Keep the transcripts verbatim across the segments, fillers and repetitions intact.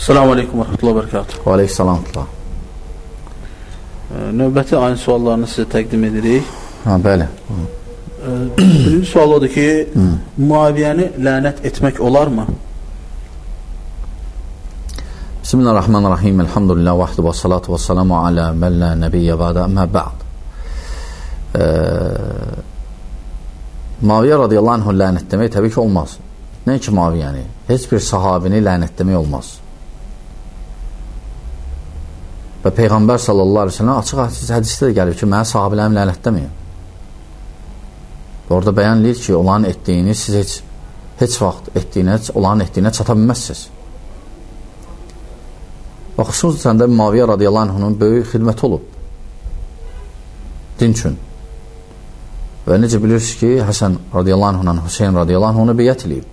Selamun Aleyküm və Rəhmətullah və Bərəkatuhu. Və Aleyhisselam. Növbəti ayın suallarını sizə təqdim edirik. Ha, bəli. Birinci sual odur ki, Muaviyəni lənət etmək olarmı? Bismillahirrahmanirrahim. Elhamdülillah vahdə və salatu və salamu alə mən la nəbiyyə bədə əmmə bə'd. Muaviyyə radiyallahu anhu lənətləmək təbii ki olmaz. Nə ki Muaviyəni? Heç bir sahabini lənətləmək olmaz. Və Peyğəmbər sallallahu aleyhi ve sellem açıq hədisdə də gəlir ki, mənə sahabilərimi lənətləməyin. Orada bəyan edir ki, onların etdiyini siz heç, heç vaxt etdiyinə, onların etdiyinə çata bilməzsiniz. Və xüsusən də Muaviyyə radiyallahu anhunun böyük xidməti olub. Din üçün. Və necə bilirsiniz ki, Həsən radiyallahu anhundan Hüseyin radiyallahu anhunu beyyət eləyib.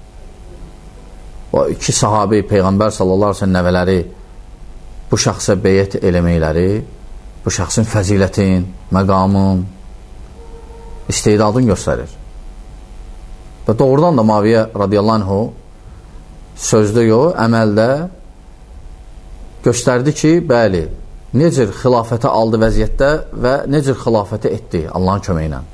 O iki sahabi, Peyğəmbər sallallahu aleyhi ve sellem nəvələri bu şəxsə beyyət eləməkləri, bu şəxsin fəzilətin, məqamın, istedadını göstərir. Və doğrudan da Muaviyyə radiyallahu anhu sözdə yox, əməldə göstərdi ki, bəli, necə xilafətə aldı vəziyyətdə və necə xilafətə etdi Allahın köməyi ilə.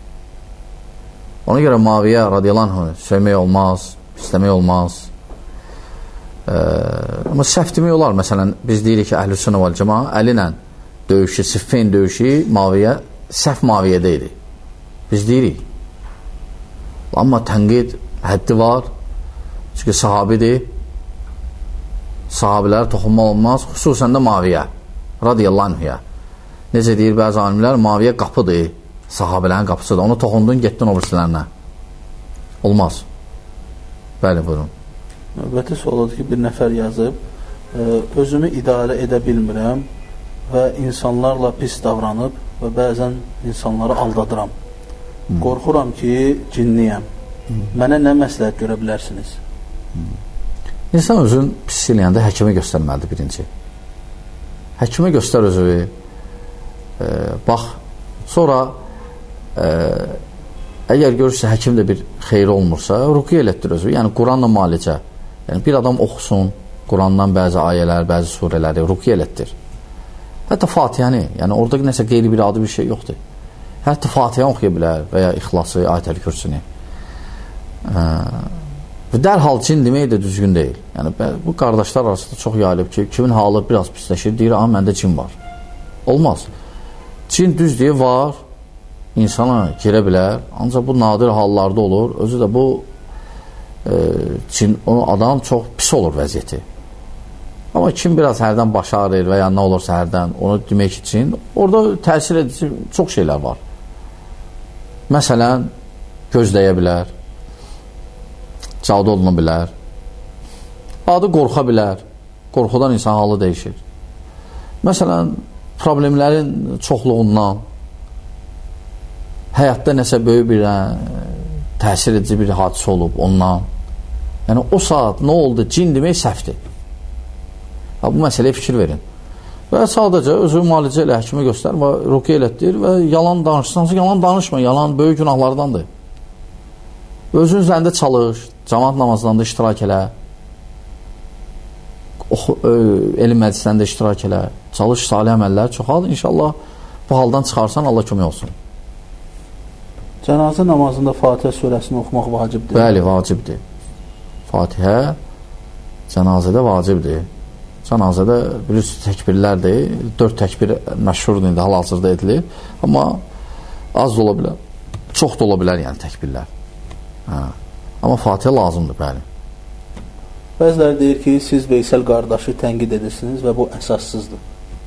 Ona görə Muaviyyə radiyallahu anhu söymək olmaz, istəmək olmaz. Ee, amma səhv demək olar. Məsələn, biz deyirik ki, Əhlüsünnə vəl Cəmaa əli ilə döyüşü, Siffin döyüşü Muaviyyə, səhv Muaviyyədə idi. Biz deyirik. Amma tənqid həddi var. Çünki sahabidir. Sahabilər toxunma olmaz. Xüsusən də Muaviyyə radiyallahu anhuya. Necə deyir bəzi alimlər, Muaviyyə qapıdır. Sahabələrin qapısıdır. Onu toxundun, getdin o birisilərinə. Olmaz. Bəli, buyurun. Növbəti sual odur ki, bir nəfər yazıb, özümü idarə edə bilmirəm və insanlarla pis davranıb və bəzən insanları aldadıram. Hmm. Qorxuram ki, cinniyəm. Hmm. Mənə nə məsləhət görə bilərsiniz? Hmm. İnsan özün pis eləyəndə həkimə göstərməlidir birinci. Həkimə göstər özü, e, bax, sonra e, əgər görürsə həkim də bir xeyri olmursa, ruqiyyə elətdir özü, yəni Quranla müalicə. Yəni, bir adam oxusun, Qurandan bəzi ayələr, bəzi surələri ruqiyyə elətdir. Hətta Fatihəni, yəni orada nəsə qeyri bir adı bir şey yoxdur. Hətta Fatihəni oxuya bilər və ya İxlası, Ayət-əl Kürsünü. Və dərhal cin demək də düzgün deyil. Yəni, bu qardaşlar arasında çox yayılıb ki, kimin halı biraz pisləşir, deyir, amma məndə cin var. Olmaz. Cin düz deyə var, insana girə bilər, ancaq bu nadir hallarda olur. Özü də bu e, cin, o adam çox pis olur vəziyyəti. Amma kim biraz hərdən baş ağrır və ya nə olursa hərdən onu demək üçün, orada təsir edici çox şeylər var. Məsələn, gözləyə bilər, cadu oluna bilər, adı qorxa bilər, qorxudan insan halı dəyişir. Məsələn, problemlərin çoxluğundan, həyatda nəsə böyük bir ə, təsir edici bir hadisə olub ondan. Yəni, o saat nə oldu? Cin demək səhvdir. Bu məsələyə fikir verin. Və sadəcə özü müalicə ilə həkimə göstər və ruqiyyə elətdir və yalan danışsansa, yalan danışma, yalan böyük günahlardandır. Özün üzərində çalış, cəmaat namazlarında iştirak elə, oxu, ö, elm məclislərində iştirak elə, çalış, salih əməllər çoxal, inşallah bu haldan çıxarsan, Allah kömək olsun. Cənazə namazında Fatihə surəsini oxumaq vacibdir. Bəli, vacibdir. Fatihə cənazədə vacibdir. Cənazədə bilirsiniz təkbirlərdir. Dörd təkbir məşhurdur, indi hal-hazırda edilir. Amma az da ola bilər, çox da ola bilər yəni təkbirlər. Hə. Amma Fatihə lazımdır, bəli. Bəziləri deyir ki, siz Veysəl qardaşı tənqid edirsiniz və bu əsassızdır.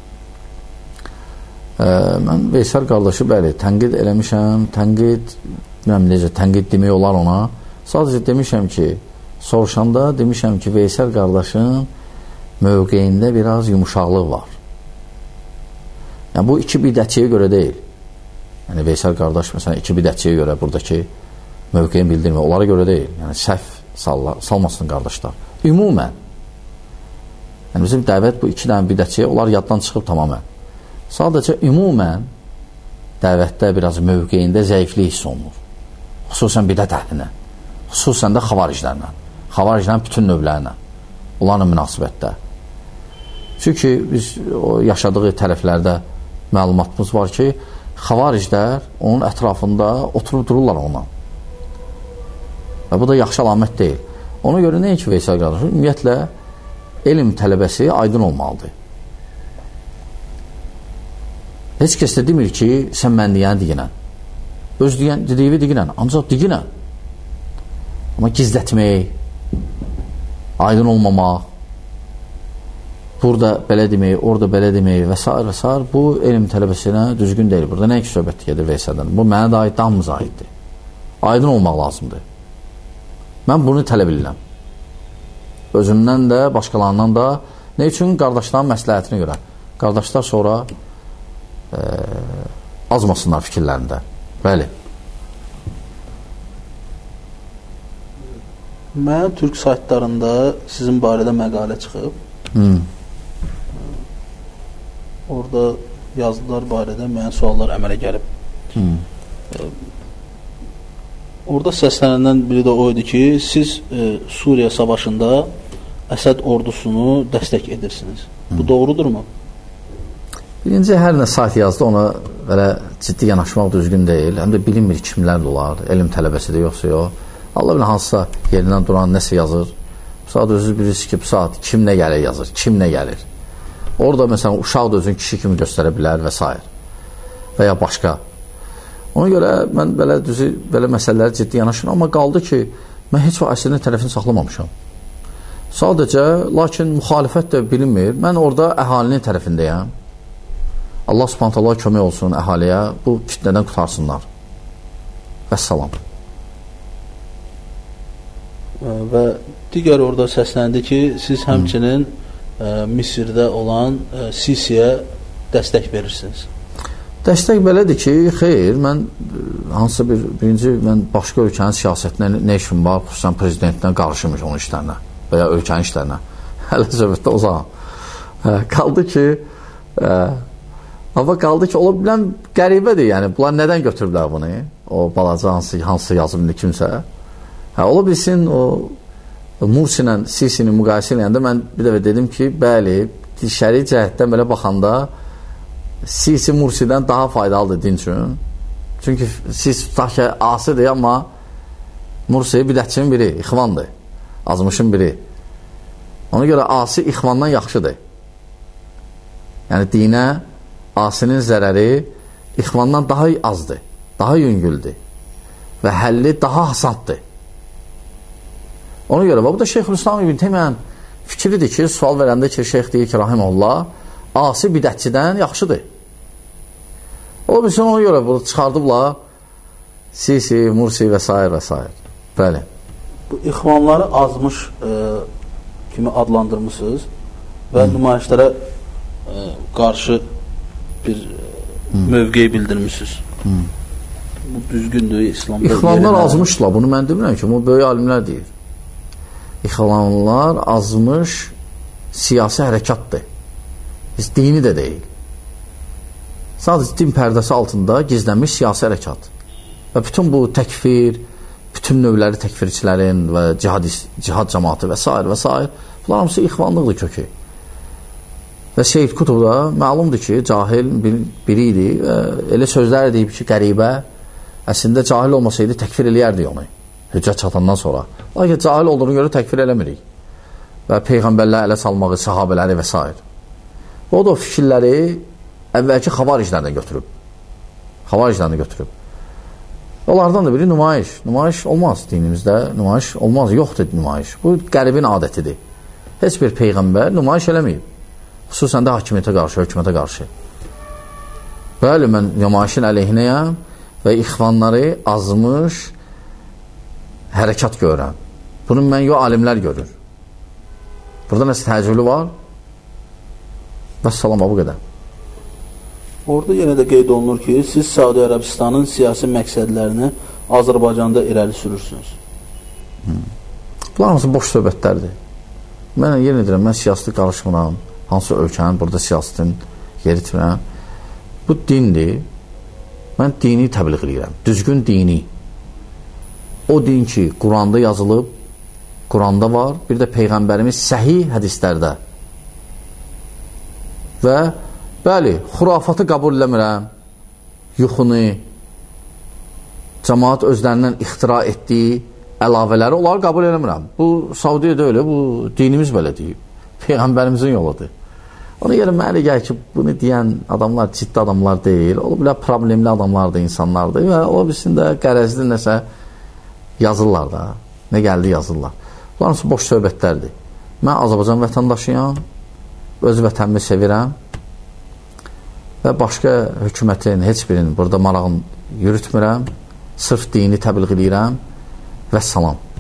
Ə, mən Veysəl qardaşı, bəli, tənqid eləmişəm. Tənqid, bilməm necə, tənqid demək olar ona. Sadəcə demişəm ki, soruşanda demişəm ki, Veysəl qardaşın mövqeyində biraz yumuşaqlıq var. Yəni, bu iki bidətçiyə görə deyil. Yəni, Veysəl qardaş, məsələn, iki bidətçiyə görə buradakı mövqeyin bildirmə, onlara görə deyil. Yəni, səhv salla, salmasın qardaşlar. Ümumən, yəni, bizim dəvət bu iki dənə bidətçiyə, onlar yaddan çıxıb tamamən. Sadəcə, ümumən, dəvətdə biraz mövqeyində zəiflik hiss olunur. Xüsusən bidət əhlinə, xüsusən də xavariclərlə, xavariclərin bütün növlərinə. onlarla münasibətdə. Çünki biz o yaşadığı tərəflərdə məlumatımız var ki, xavariclər onun ətrafında oturub dururlar onunla. Və bu da yaxşı əlamət deyil. Ona görə nəyə ki, Veysel qardaşım, ümumiyyətlə, elm tələbəsi aydın olmalıdır. Heç kəs də demir ki, sən mən deyəni diginən. Öz dediyi diginən, ancaq diginən. Amma gizlətmək, aydın olmamaq, burada belə demək, orada belə demək və s. və s. bu elm tələbəsinə düzgün deyil. Burada nə ki, söhbət gedir Veysel'dən? Bu mənə də aid, damımıza aiddir. Aydın olmaq lazımdır. Mən bunu tələb edirəm. Özümdən də, başqalarından da. Nə üçün? Qardaşların məsləhətini görə. Qardaşlar sonra e, azmasınlar fikirlərində. Bəli. Mən türk saytlarında sizin barədə məqalə çıxıb. Hmm. Orada yazdılar barədə müəyyən suallar əmələ gəlib. Hmm. E, orada səslənəndən biri də o idi ki, siz e, Suriya savaşında Əsəd ordusunu dəstək edirsiniz. Hmm. Bu doğrudurmu? Birinci, hər nə sayt yazdı, ona belə ciddi yanaşmaq düzgün deyil. Həm də bilinmir kimlər olar, elm tələbəsidir, yoxsa yox. Allah bilir, hansısa yerindən duran nəsə yazır. Bu saat özünüz bilirsiniz ki, bu saat kim nə gəlir yazır, kim nə gəlir. Orada məsələn, uşaq da özünü kişi kimi göstərə bilər və s. Və ya başqa. Ona görə mən belə düzü, belə məsələləri ciddi yanaşıram, amma qaldı ki, mən heç o əsrinin tərəfini saxlamamışam. Sadəcə, lakin müxalifət də bilinmir. Mən orada əhalinin tərəfindəyəm. Allah subhanahu taala kömək olsun əhaliyə, bu fitnədən qutarsınlar. Vəssalam. Və digər orada səsləndi ki, siz həmçinin ə, Misirdə olan ə, Sisiyə dəstək verirsiniz. Dəstək belədir ki, xeyr, mən hansısa bir, birinci, mən başqa ölkənin siyasətinə nə işim var, xüsusən prezidentinə qarışmış onun işlərinə və ya ölkənin işlərinə. Hələ söhbətdə o zaman. Hə, qaldı ki, ə, amma qaldı ki, ola bilən qəribədir, yəni, bunlar nədən götürürlər bunu? O balaca hansı, hansı yazımlı kimsə. Hə, ola bilsin, o Mursi ilə Sisini müqayisə eləyəndə mən bir dəfə dedim ki, bəli, şəri cəhətdən belə baxanda Sisi Mursidən daha faydalıdır din üçün. Çünki Sisi tutaq ki, asıdır, amma Mursi bidətçinin biri, ixvandır, azmışın biri. Ona görə asi ixvandan yaxşıdır. Yəni, dinə asinin zərəri ixvandan daha azdır, daha yüngüldür və həlli daha asandır. Ona görə, bu da Şeyxülislam İbn Teymiyənin fikridir ki, sual verəndə ki, şeyx deyir ki, rahiməhullah, asi bidətçidən yaxşıdır. Ola bilsin, ona görə bunu çıxardıblar Sisi, Mursi və s. və s. Bəli. Bu ixvanları azmış e, kimi adlandırmışsınız və hmm. nümayişlərə e, qarşı bir hmm. mövqeyi bildirmişsiniz. Hmm. Bu düzgündür İslamda. İxvanlar azmışlar, bunu mən demirəm ki, bu böyük alimlər deyir. İxvanlar azmış siyasi hərəkatdır. Biz dini də deyil. Sadəcə din pərdəsi altında gizlənmiş siyasi hərəkat. Və bütün bu təkfir, bütün növləri təkfirçilərin və cihad, cihad cəmaatı və s. və s. bunlar hamısı ixvanlıqdır kökü. Və Seyyid Qutub da məlumdur ki, cahil bir, biri idi və elə sözlər deyib ki, qəribə əslində cahil olmasaydı təkfir eləyərdi onu. Hüccət çatandan sonra. Lakin cahil olduğunu görə təkfir eləmirik. Və peyğəmbərlər ələ salmağı, sahabələri və s. O da o fikirləri əvvəlki xavariclərdən götürüb. Xavariclərdən götürüb. Onlardan da biri nümayiş. Nümayiş olmaz dinimizdə. Nümayiş olmaz. Yoxdur nümayiş. Bu qəribin adətidir. Heç bir peyğəmbər nümayiş eləməyib. Xüsusən də hakimiyyətə qarşı, hökumətə qarşı. Bəli, mən nümayişin əleyhinəyəm və ixvanları azmış hərəkat görürəm. Bunu mən yox, alimlər görür. Burada nəsə təcrübü var? Vəssalam, bu qədər. Orada yenə də qeyd olunur ki, siz Səudi Ərəbistanın siyasi məqsədlərini Azərbaycanda irəli sürürsünüz. Hmm. Bunlar hansı boş söhbətlərdir. Mən yenə edirəm, mən siyasətə qarışmıram. Hansı ölkənin burada siyasətin yeritmirəm. Bu dindir. Mən dini təbliğ edirəm. Düzgün dini. O din ki, Quranda yazılıb, Quranda var, bir də Peyğəmbərimiz səhih hədislərdə. Və bəli, xurafatı qəbul eləmirəm, yuxunu, cəmaat özlərindən ixtira etdiyi əlavələri, onları qəbul eləmirəm. Bu, Saudiyyə öyle, bu dinimiz belə deyib. Peyğəmbərimizin yoludur. Ona görə mənə gəlir ki, bunu deyən adamlar ciddi adamlar deyil, o bilər problemli adamlardır, insanlardır və o bilsin də qərəzli nəsə yazırlar da, nə gəldi yazırlar. Bunların üçün boş söhbətlərdir. Mən Azərbaycan vətəndaşıyam, öz vətənimi sevirəm və başqa hökumətin heç birinin burada marağını yürütmürəm, sırf dini təbliğ edirəm və salam.